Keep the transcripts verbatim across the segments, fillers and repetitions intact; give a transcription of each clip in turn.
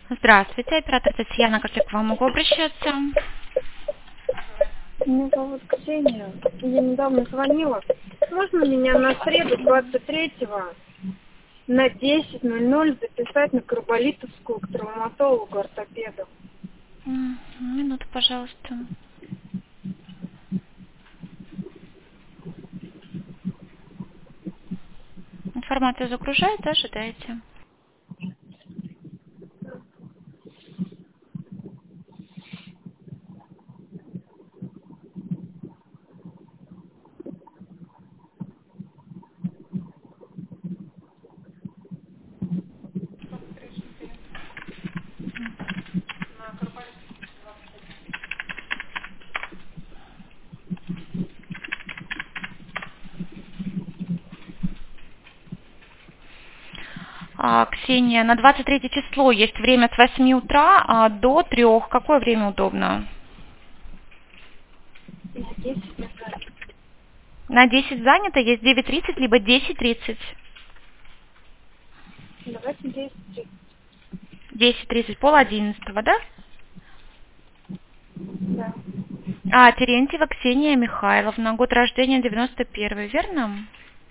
Здравствуйте, оператор Татьяна, как я к вам могу обращаться? Меня зовут Ксения. Я недавно звонила. Можно меня на среду двадцать третьего на десять ноль ноль записать на Карболитовскую к травматологу, ортопеду? М, Минуту, пожалуйста. Информация загружает, ожидайте. А, Ксения, на двадцать третье число есть время с восьми утра а, до трёх. Какое время удобно? На десять ноль. На десять занято, есть девять тридцать, либо десять тридцать. Давайте десять. десять тридцать, пол одиннадцатого, да? Да. А, Терентьева Ксения Михайловна, год рождения девяносто первый, верно?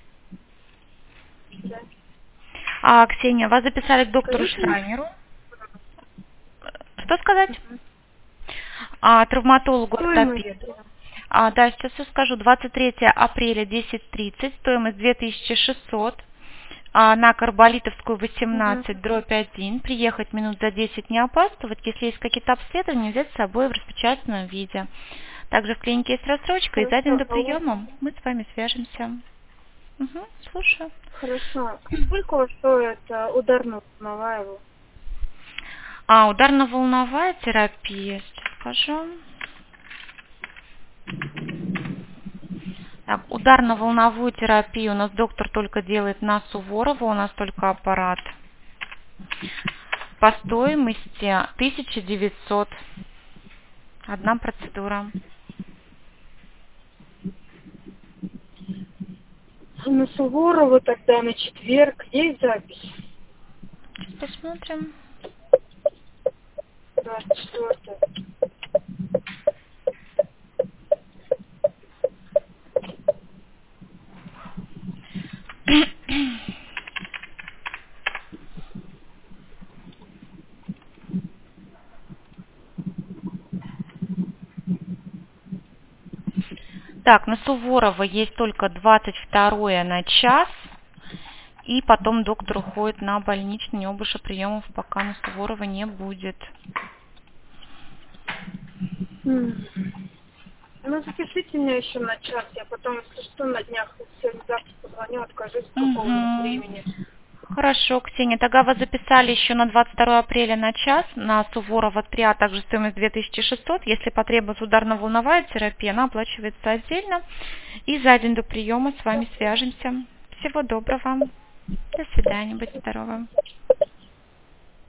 Да. А, Ксения, вас записали к доктору Скажите мне. Шрайнеру. Что сказать? Мгм. А, травматологу Стоимость. ортопеду. А, да, сейчас все скажу. двадцать третьего апреля десять тридцать, стоимость две тысячи шестьсот. А, на Карболитовскую Угу. восемнадцать, дробь один. Приехать минут за десять, не опаздывать. Если есть какие-то обследования, взять с собой в распечатанном виде. Также в клинике есть рассрочка, и за день Хорошо. до А у вас... приема мы с вами свяжемся. Угу, слушаю. Хорошо. Сколько у вас стоит а, ударно-волновая его? А, ударно-волновая терапия, сейчас скажу. Так, ударно-волновую терапию у нас доктор только делает на Суворова, у нас только аппарат. По стоимости тысяча девятьсот. Одна процедура. На Суворова тогда на четверг есть запись? Сейчас посмотрим. двадцать четвёртого. Так, на Суворова есть только двадцать второе на час. И потом доктор уходит на больничный, у него больше приемов пока на Суворова не будет. М. Ну, запишите меня еще на час, я потом, если что, на днях, сегодня завтра позвоню, откажусь в какого-нибудь Угу. времени. Хорошо, Ксения. Тогда вас записали еще на двадцать второе апреля на час на Суворова три, а также стоимость две тысячи шестьсот. Если потребуется ударно-волновая терапия, она оплачивается отдельно. И за день до приема с вами свяжемся. Всего доброго. До свидания. Будьте здоровы.